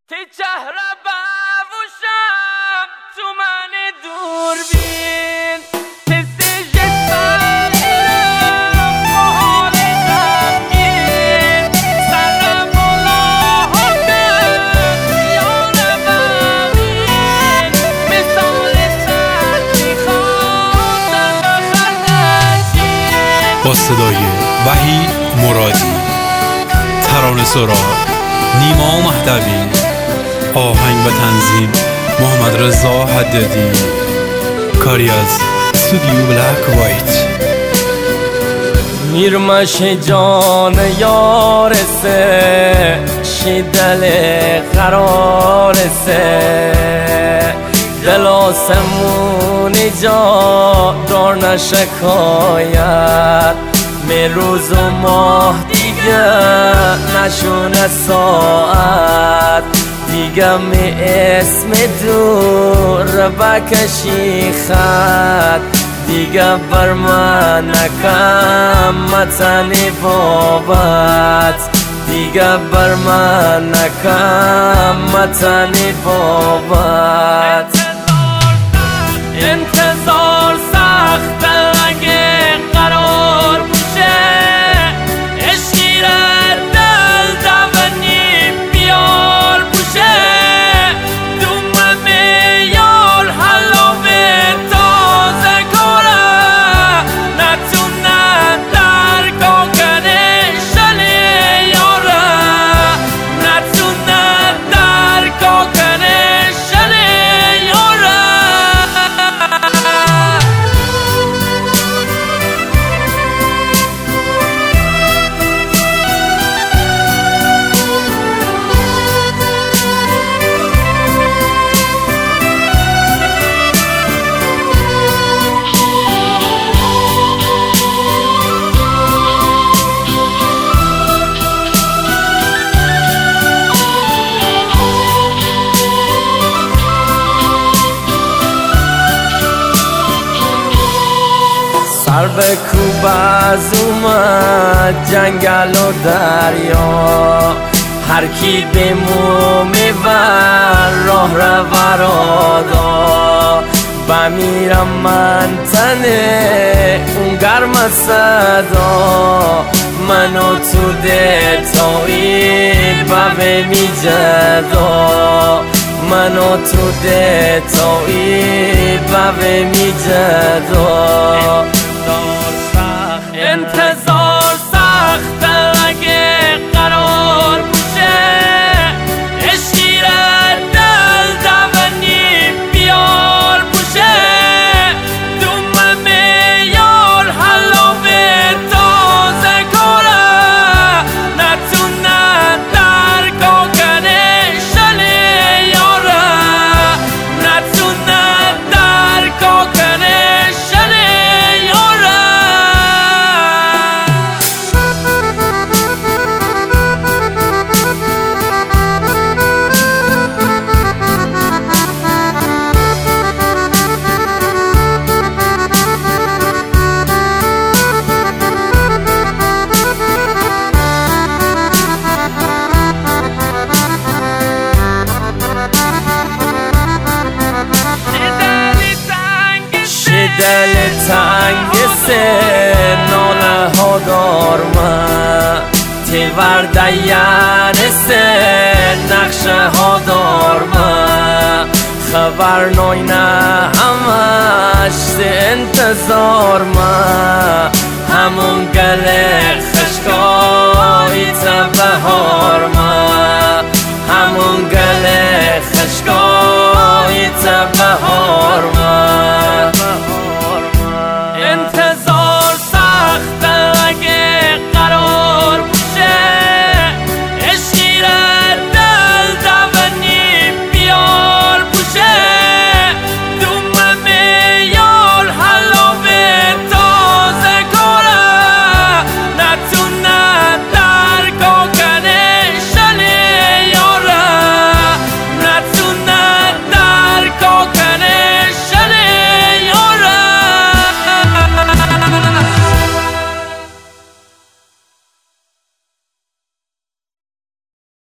تی چهره بوشم تو من دوربین تی سجد بمیرم با حال غمگین سرم بالا هاتم یار بغین مثال سردی خواستم بخندشین. با صدای وحید مرادی، ترانه سرا نیما مهدوی، آهنگ و تنظیم محمد رضا حدادی، کاری از استودیو بلک وایت. میرمش جان یار سه شی دل قرار سه دل آسمونی جا دار نشکاید می روز و ماه دیگه نشونه ساعت دیگه می اسم دور بکشی خط دیگه بر من نکم متنی بابت دیگه بر من نکم متنی بابت. انتظار سخت اگه قرار بشه عشقی را دل دوانی بیار بشه دوم میار حلاوه تازه کاره نتونن درکا کنه شلی یاره نتونن درکا کنه شلی یاره. سر به کوب از اومد جنگل و دریا هر کی به مو میبر راه رو برادا بمیرم من تنه اون گرم صدا منو تو دلتایی بوه میجدا منو تو دلتایی بوه میجدا. انتظار سخت اگه قرار بشه عشقی را دل دوانی بیار بشه دوم میار حلاوه تازه کاره نتونن درکا کنه شلی یاره نتونن درکا کنه شلی یاره. دل تنگ سه ناله ها دارم تی وردین سه نقشه ها دارم خبر ناینه همش سه انتظار همون گل خشکایی تا بهار